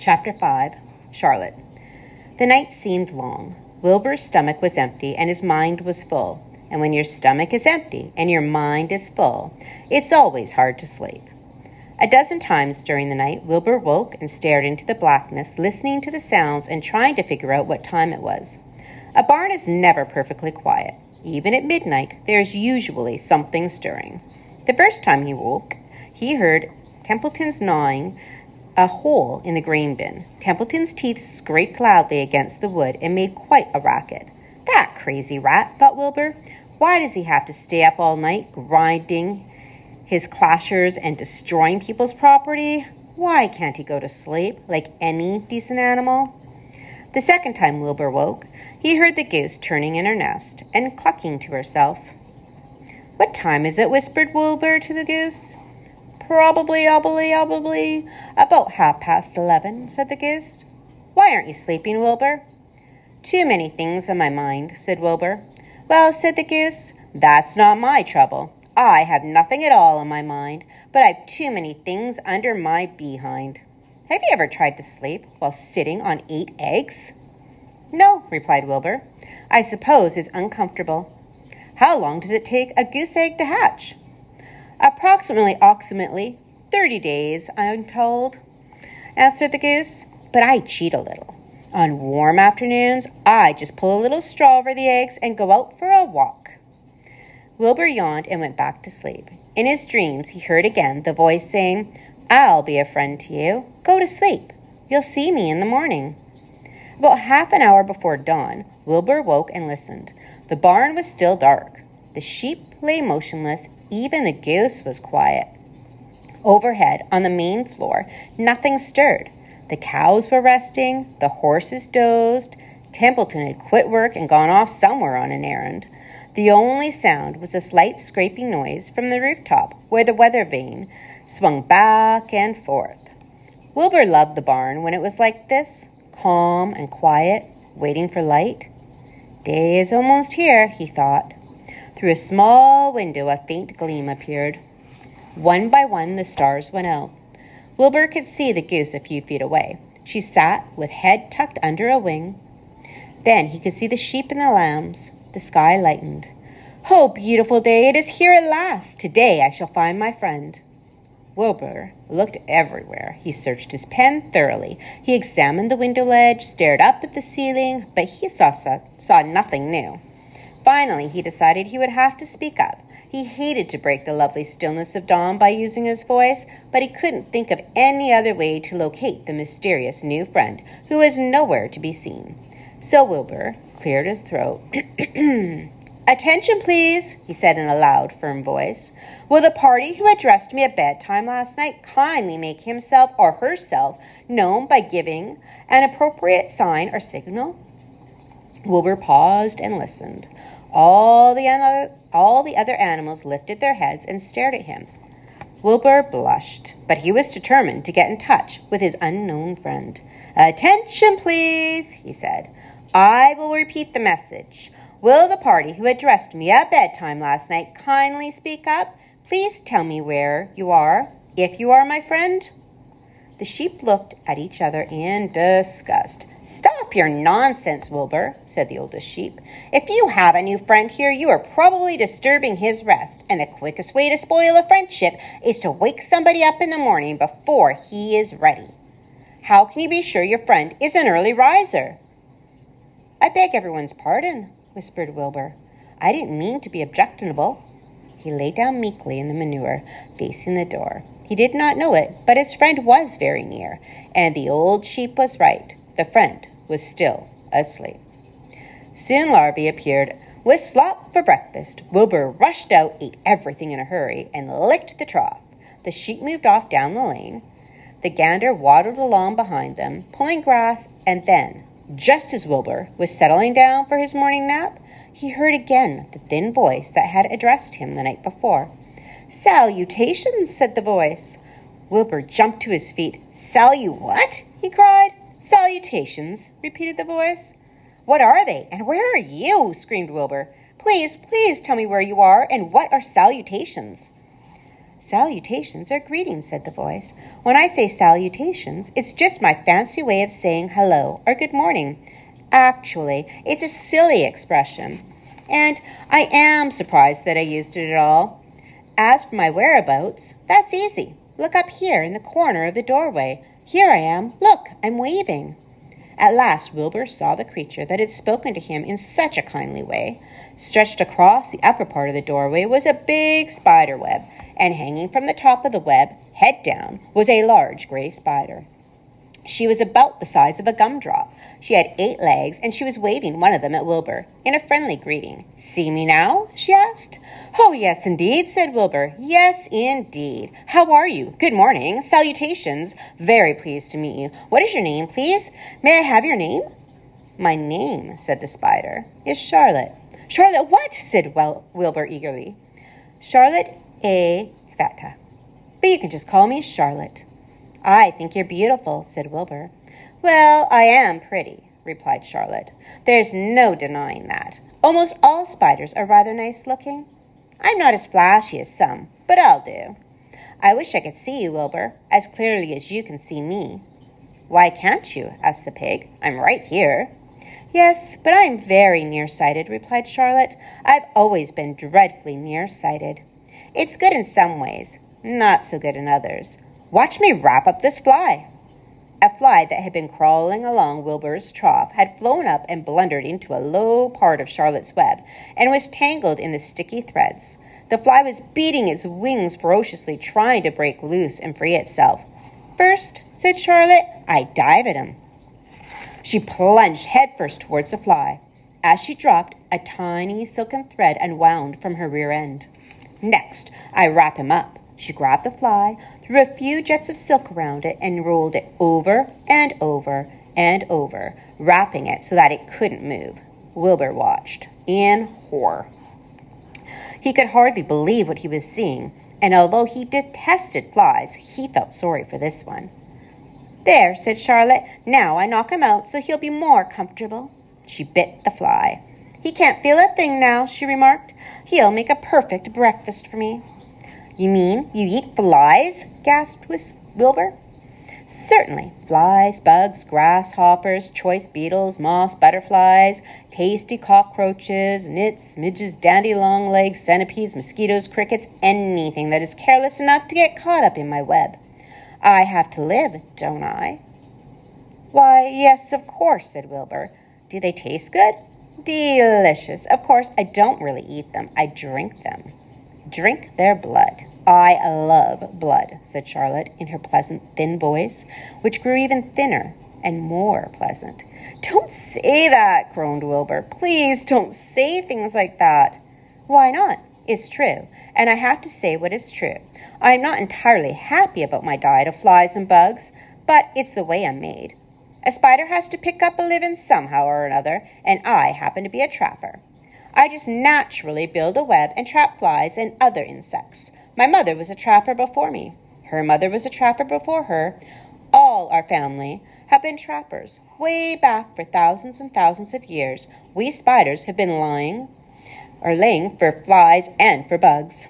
Chapter 5. Charlotte. The night seemed long. Wilbur's stomach was empty and his mind was full. And when your stomach is empty and your mind is full, it's always hard to sleep. A dozen times during the night, Wilbur woke and stared into the blackness, listening to the sounds and trying to figure out what time it was. A barn is never perfectly quiet. Even at midnight, there is usually something stirring. The first time he woke, he heard Templeton's gnawing a hole in the grain bin. Templeton's teeth scraped loudly against the wood and made quite a racket. That crazy rat, thought Wilbur. Why does he have to stay up all night, grinding his clashers and destroying people's property? Why can't he go to sleep like any decent animal? The second time Wilbur woke, he heard the goose turning in her nest and clucking to herself. What time is it? Whispered Wilbur to the goose. Probably, about 11:30, said the goose. Why aren't you sleeping, Wilbur? Too many things on my mind, said Wilbur. Well, said the goose, that's not my trouble. I have nothing at all on my mind, but I've too many things under my behind. Have you ever tried to sleep while sitting on 8 eggs? No, replied Wilbur. I suppose it's uncomfortable. How long does it take a goose egg to hatch? Approximately 30 days, I'm told, answered the goose. But I cheat a little. On warm afternoons, I just pull a little straw over the eggs and go out for a walk. Wilbur yawned and went back to sleep. In his dreams, he heard again the voice saying, I'll be a friend to you. Go to sleep. You'll see me in the morning. About half an hour before dawn, Wilbur woke and listened. The barn was still dark. The sheep lay motionless. Even the goose was quiet. Overhead, on the main floor, nothing stirred. The cows were resting. The horses dozed. Templeton had quit work and gone off somewhere on an errand. The only sound was a slight scraping noise from the rooftop, where the weather vane swung back and forth. Wilbur loved the barn when it was like this, calm and quiet, waiting for light. Day is almost here, he thought. Through a small window, a faint gleam appeared. One by one, the stars went out. Wilbur could see the goose a few feet away. She sat with head tucked under a wing. Then he could see the sheep and the lambs. The sky lightened. Oh, beautiful day, it is here at last. Today I shall find my friend. Wilbur looked everywhere. He searched his pen thoroughly. He examined the window ledge, stared up at the ceiling, but he saw nothing new. Finally, he decided he would have to speak up. He hated to break the lovely stillness of dawn by using his voice, but he couldn't think of any other way to locate the mysterious new friend who was nowhere to be seen. So Wilbur cleared his throat. Attention, please, he said in a loud, firm voice. Will the party who addressed me at bedtime last night kindly make himself or herself known by giving an appropriate sign or signal? Wilbur paused and listened. All the other animals lifted their heads and stared at him. Wilbur blushed, but he was determined to get in touch with his unknown friend. Attention, please, he said. I will repeat the message. Will the party who addressed me at bedtime last night kindly speak up? Please tell me where you are, if you are my friend. The sheep looked at each other in disgust. Stop your nonsense, Wilbur, said the oldest sheep. If you have a new friend here, you are probably disturbing his rest, and the quickest way to spoil a friendship is to wake somebody up in the morning before he is ready. How can you be sure your friend is an early riser? I beg everyone's pardon, whispered Wilbur. I didn't mean to be objectionable. He lay down meekly in the manure, facing the door. He did not know it, but his friend was very near, and the old sheep was right. The friend was still asleep. Soon Larvae appeared with slop for breakfast. Wilbur rushed out, ate everything in a hurry, and licked the trough. The sheep moved off down the lane. The gander waddled along behind them, pulling grass, and then, just as Wilbur was settling down for his morning nap, he heard again the thin voice that had addressed him the night before. Salutations, said the voice. Wilbur jumped to his feet. What? He cried. Salutations, repeated the voice. What are they, and where are you? Screamed Wilbur. Please tell me where you are, and what are salutations? Salutations are greetings, said the voice. When I say salutations, it's just my fancy way of saying hello or good morning. Actually, it's a silly expression, and I am surprised that I used it at all. As for my whereabouts, that's easy. Look up here in the corner of the doorway. Here I am. Look, I'm waving. At last Wilbur saw the creature that had spoken to him in such a kindly way. Stretched across the upper part of the doorway was a big spider web, and hanging from the top of the web, head down, was a large gray spider. She was about the size of a gumdrop. She had 8 legs, and she was waving one of them at Wilbur in a friendly greeting. See me now? She asked. Oh, yes, indeed, said Wilbur. Yes, indeed. How are you? Good morning. Salutations. Very pleased to meet you. What is your name, please? May I have your name? My name, said the spider, is Charlotte. Charlotte what? Said Wilbur eagerly. Charlotte A. Vata. But you can just call me Charlotte. I think you're beautiful, said Wilbur. Well, I am pretty, replied Charlotte. There's no denying that. Almost all spiders are rather nice looking. I'm not as flashy as some, but I'll do. I wish I could see you, Wilbur, as clearly as you can see me. Why can't you? Asked the pig. I'm right here. Yes, but I'm very nearsighted, replied Charlotte. I've always been dreadfully nearsighted. It's good in some ways, not so good in others. Watch me wrap up this fly. A fly that had been crawling along Wilbur's trough had flown up and blundered into a low part of Charlotte's web and was tangled in the sticky threads. The fly was beating its wings ferociously, trying to break loose and free itself. First, said Charlotte, I dive at him. She plunged headfirst towards the fly. As she dropped, a tiny silken thread unwound from her rear end. Next, I wrap him up. She grabbed the fly, threw a few jets of silk around it, and rolled it over and over and over, wrapping it so that it couldn't move. Wilbur watched in horror. He could hardly believe what he was seeing, and although he detested flies, he felt sorry for this one. There, said Charlotte, now I knock him out so he'll be more comfortable. She bit the fly. He can't feel a thing now, she remarked. He'll make a perfect breakfast for me. You mean you eat flies? Gasped Wilbur. Certainly. Flies, bugs, grasshoppers, choice beetles, moths, butterflies, tasty cockroaches, nits, midges, dandy-long-legs, centipedes, mosquitoes, crickets, anything that is careless enough to get caught up in my web. I have to live, don't I? Why, yes, of course, said Wilbur. Do they taste good? Delicious. Of course, I don't really eat them. I drink them. Drink their blood. I love blood, said Charlotte in her pleasant, thin voice, which grew even thinner and more pleasant. Don't say that, groaned Wilbur. Please don't say things like that. Why not? It's true, and I have to say what is true. I am not entirely happy about my diet of flies and bugs, but it's the way I'm made. A spider has to pick up a living somehow or another, and I happen to be a trapper. I just naturally build a web and trap flies and other insects. My mother was a trapper before me. Her mother was a trapper before her. All our family have been trappers. Way back for thousands and thousands of years, we spiders have been laying for flies and for bugs.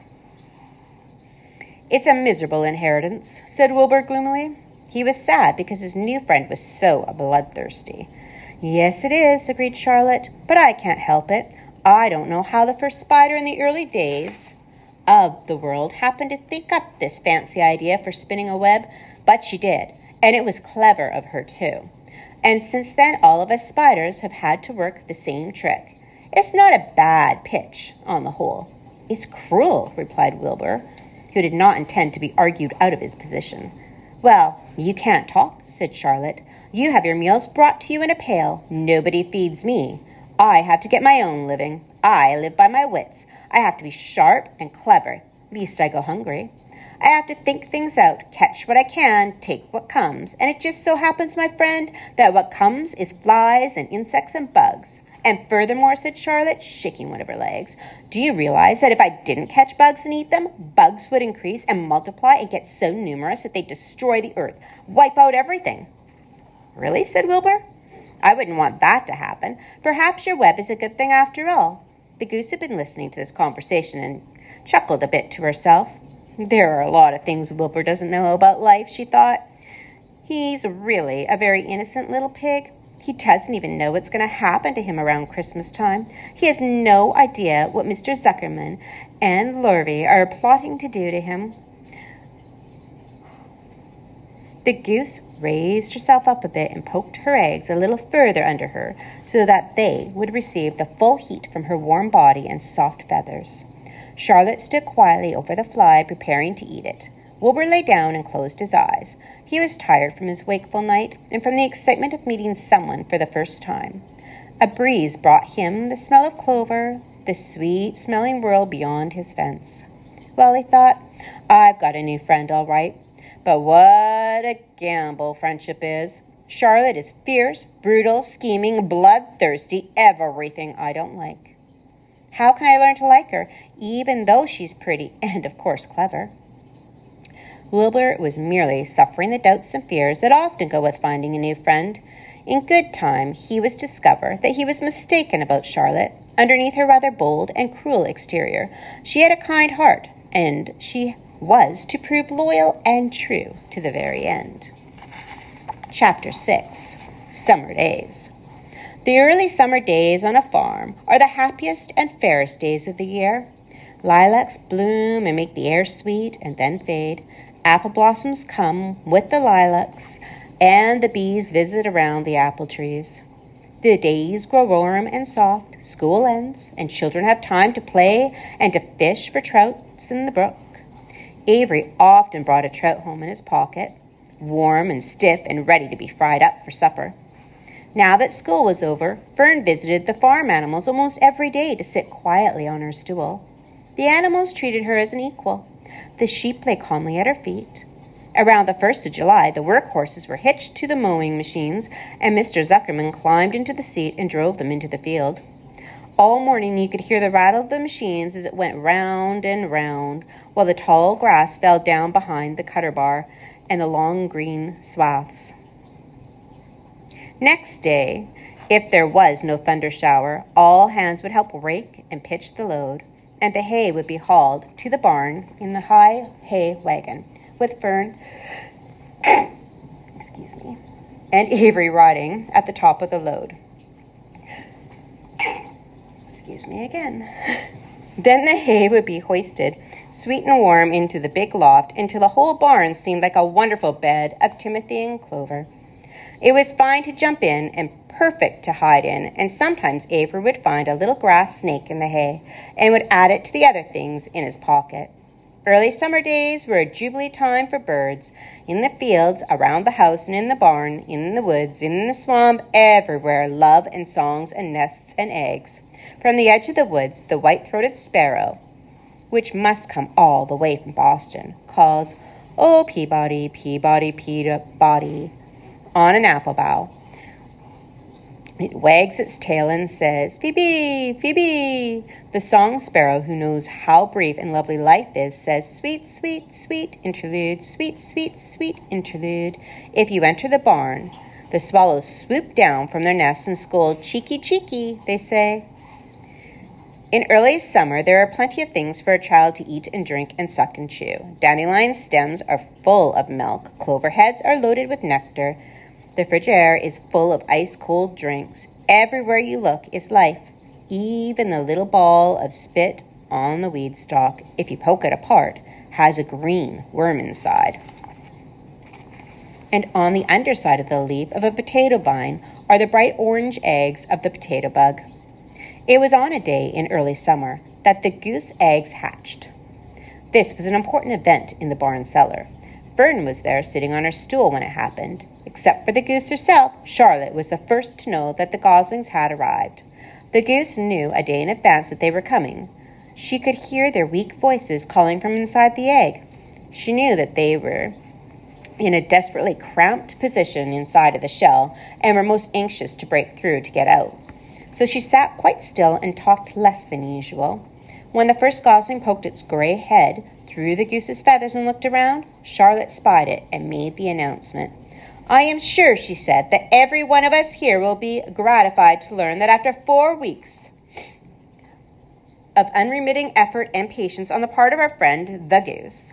It's a miserable inheritance, said Wilbur gloomily. He was sad because his new friend was so bloodthirsty. Yes, it is, agreed Charlotte, but I can't help it. I don't know how the first spider in the early days of the world happened to think up this fancy idea for spinning a web, but she did, and it was clever of her too. And since then, all of us spiders have had to work the same trick. It's not a bad pitch, on the whole. It's cruel, replied Wilbur, who did not intend to be argued out of his position. Well, you can't talk, said Charlotte. You have your meals brought to you in a pail. Nobody feeds me. I have to get my own living. I live by my wits. I have to be sharp and clever, lest I go hungry. I have to think things out, catch what I can, take what comes. And it just so happens, my friend, that what comes is flies and insects and bugs. And furthermore, said Charlotte, shaking one of her legs, do you realize that if I didn't catch bugs and eat them, bugs would increase and multiply and get so numerous that they'd destroy the earth, wipe out everything? Really, said Wilbur. I wouldn't want that to happen. Perhaps your web is a good thing after all. The goose had been listening to this conversation and chuckled a bit to herself. There are a lot of things Wilbur doesn't know about life, she thought. He's really a very innocent little pig. He doesn't even know what's going to happen to him around Christmas time. He has no idea what Mr. Zuckerman and Lurvy are plotting to do to him. The goose raised herself up a bit and poked her eggs a little further under her so that they would receive the full heat from her warm body and soft feathers. Charlotte stood quietly over the fly, preparing to eat it. Wilbur lay down and closed his eyes. He was tired from his wakeful night and from the excitement of meeting someone for the first time. A breeze brought him the smell of clover, the sweet-smelling world beyond his fence. Well, he thought, I've got a new friend, all right. But what a gamble friendship is. Charlotte is fierce, brutal, scheming, bloodthirsty, everything I don't like. How can I learn to like her, even though she's pretty and, of course, clever? Wilbur was merely suffering the doubts and fears that often go with finding a new friend. In good time, he was discover that he was mistaken about Charlotte. Underneath her rather bold and cruel exterior, she had a kind heart, and she was to prove loyal and true to the very end. Chapter 6. Summer Days. The early summer days on a farm are the happiest and fairest days of the year. Lilacs bloom and make the air sweet and then fade. Apple blossoms come with the lilacs, and the bees visit around the apple trees. The days grow warm and soft, school ends, and children have time to play and to fish for trouts in the brook. Avery often brought a trout home in his pocket, warm and stiff and ready to be fried up for supper. Now that school was over, Fern visited the farm animals almost every day to sit quietly on her stool. The animals treated her as an equal. The sheep lay calmly at her feet. Around the 1st of July, the workhorses were hitched to the mowing machines, and Mr. Zuckerman climbed into the seat and drove them into the field. All morning you could hear the rattle of the machines as it went round and round, while the tall grass fell down behind the cutter bar and the long green swaths. Next day, if there was no thunder shower, all hands would help rake and pitch the load, and the hay would be hauled to the barn in the high hay wagon, with Fern and Avery riding at the top of the load. Then the hay would be hoisted, sweet and warm, into the big loft until the whole barn seemed like a wonderful bed of timothy and clover. It was fine to jump in and perfect to hide in, and sometimes Avery would find a little grass snake in the hay and would add it to the other things in his pocket. Early summer days were a jubilee time for birds. In the fields, around the house and in the barn, in the woods, in the swamp, everywhere, love and songs and nests and eggs. From the edge of the woods, the white-throated sparrow, which must come all the way from Boston, calls, "Oh, Peabody, Peabody, Peabody," on an apple bough. It wags its tail and says, "Phoebe, Phoebe." The song sparrow, who knows how brief and lovely life is, says, "Sweet, sweet, sweet interlude, sweet, sweet, sweet interlude." If you enter the barn, the swallows swoop down from their nests and scold, "Cheeky, cheeky," they say. In early summer, there are plenty of things for a child to eat and drink and suck and chew. Dandelion stems are full of milk. Clover heads are loaded with nectar. The Frigidaire is full of ice-cold drinks. Everywhere you look is life. Even the little ball of spit on the weed stalk, if you poke it apart, has a green worm inside. And on the underside of the leaf of a potato vine are the bright orange eggs of the potato bug. It was on a day in early summer that the goose eggs hatched. This was an important event in the barn cellar. Fern was there sitting on her stool when it happened. Except for the goose herself, Charlotte was the first to know that the goslings had arrived. The goose knew a day in advance that they were coming. She could hear their weak voices calling from inside the egg. She knew that they were in a desperately cramped position inside of the shell and were most anxious to break through to get out. So she sat quite still and talked less than usual. When the first gosling poked its gray head through the goose's feathers and looked around, Charlotte spied it and made the announcement. "I am sure," she said, "that every one of us here will be gratified to learn that after 4 weeks of unremitting effort and patience on the part of our friend, the goose,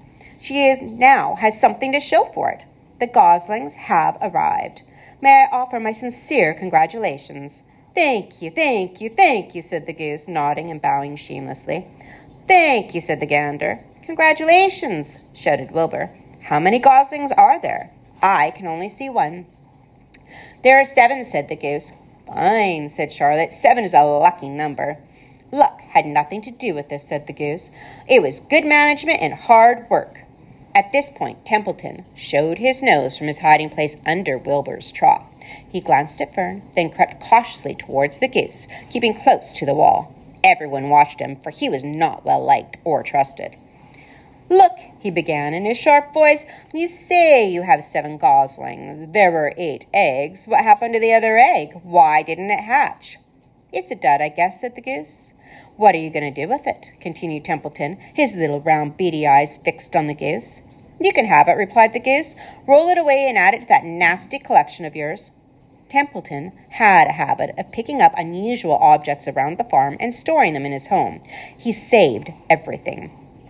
now has something to show for it. The goslings have arrived. May I offer my sincere congratulations?" "Thank you, thank you, thank you," said the goose, nodding and bowing shamelessly. "Thank you," said the gander. "Congratulations," shouted Wilbur. "How many goslings are there?" "I can only see one." "There are 7, said the goose. "Fine," said Charlotte. 7 is a lucky number." "Luck had nothing to do with this," said the goose. "It was good management and hard work." At this point, Templeton showed his nose from his hiding place under Wilbur's trough. He glanced at Fern, then crept cautiously towards the goose, keeping close to the wall. Everyone watched him, for he was not well liked or trusted. "Look," he began in his sharp voice, "you say you have 7 goslings. There were 8 eggs. What happened to the other egg? Why didn't it hatch?" "It's a dud, I guess," said the goose. "What are you going to do with it?" continued Templeton, his little round beady eyes fixed on the goose. "You can have it," replied the goose. "Roll it away and add it to that nasty collection of yours." Templeton had a habit of picking up unusual objects around the farm and storing them in his home. He saved everything.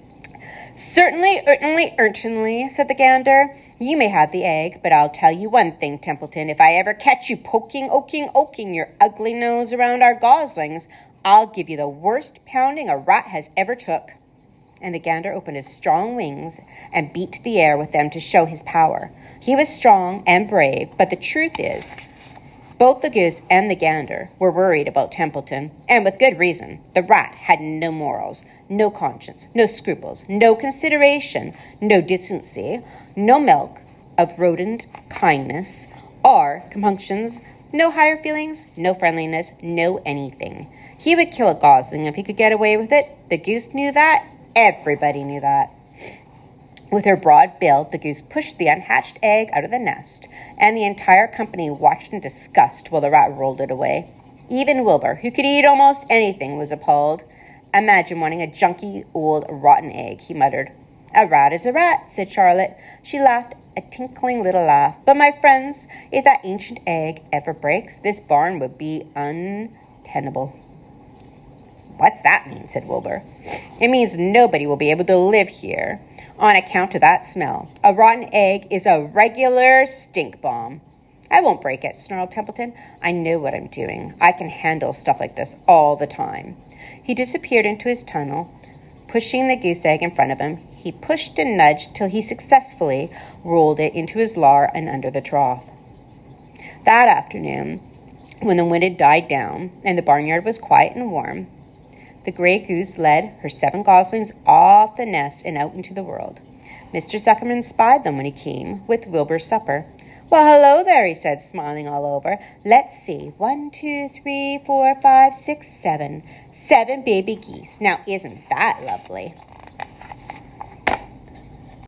Certainly, said the gander. "You may have the egg, but I'll tell you one thing, Templeton. If I ever catch you poking your ugly nose around our goslings, I'll give you the worst pounding a rat has ever took." And the gander opened his strong wings and beat the air with them to show his power. He was strong and brave, but the truth is, both the goose and the gander were worried about Templeton, and with good reason. The rat had no morals, no conscience, no scruples, no consideration, no decency, no milk of rodent kindness or compunctions, no higher feelings, no friendliness, no anything. He would kill a gosling if he could get away with it. The goose knew that. Everybody knew that. With her broad bill, the goose pushed the unhatched egg out of the nest, and the entire company watched in disgust while the rat rolled it away. Even Wilbur, who could eat almost anything, was appalled. "Imagine wanting a junky, old, rotten egg," he muttered. "A rat is a rat," said Charlotte. She laughed a tinkling little laugh. "But, my friends, if that ancient egg ever breaks, this barn would be untenable." "What's that mean?" said Wilbur. "It means nobody will be able to live here on account of that smell. A rotten egg is a regular stink bomb." "I won't break it," snarled Templeton. "I know what I'm doing. I can handle stuff like this all the time." He disappeared into his tunnel, pushing the goose egg in front of him. He pushed and nudged till he successfully rolled it into his lair and under the trough. That afternoon, when the wind had died down and the barnyard was quiet and warm, the gray goose led her 7 goslings off the nest and out into the world. Mr. Zuckerman spied them when he came with Wilbur's supper. "Well, hello there," he said, smiling all over. "Let's see. 1, 2, 3, 4, 5, 6, 7. 7 baby geese. Now, isn't that lovely?"